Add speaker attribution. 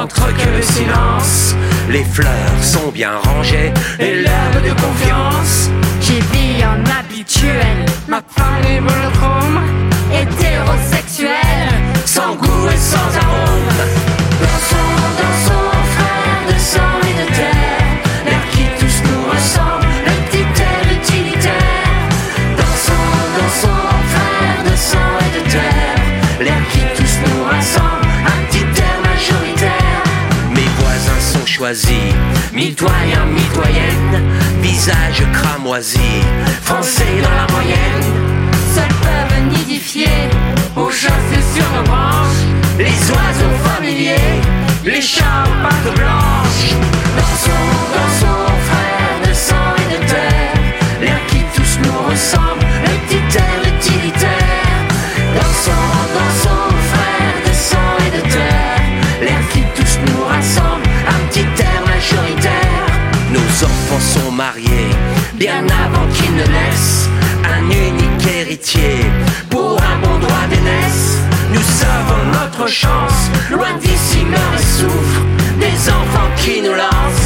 Speaker 1: n'entre que le silence. Les fleurs sont bien rangées et l'herbe de confiance.
Speaker 2: J'y vis en habituel, ma femme est monochrome, hétérosexuelle,
Speaker 1: sans goût et sans arôme.
Speaker 2: Dansons, frères de sang et de terre, l'air qui tous nous ressemble, le petit air utilitaire.
Speaker 1: Dansons, frères de sang et de terre,
Speaker 2: l'air qui tous nous rassemble, un petit air majoritaire.
Speaker 1: Mes voisins sont choisis, mitoyens, mitoyennes, visage cramoisi, français dans la moyenne.
Speaker 2: Seuls peuvent nidifier, aux chasser sur nos branches,
Speaker 1: les oiseaux familiers, les chats aux pattes blanches.
Speaker 2: Dansons, frères de sang et de terre, l'air qui tous nous ressemble, le petit air utilitaire. Dansons, frères de sang et de terre, l'air qui tous nous rassemble, un petit air majoritaire.
Speaker 1: Nos enfants sont mariés, bien avant qu'ils ne naissent, un unique héritier, pour un bon droit d'aînesse. Nous savons notre chance, loin d'ici meurent et souffrent des enfants qui nous lancent.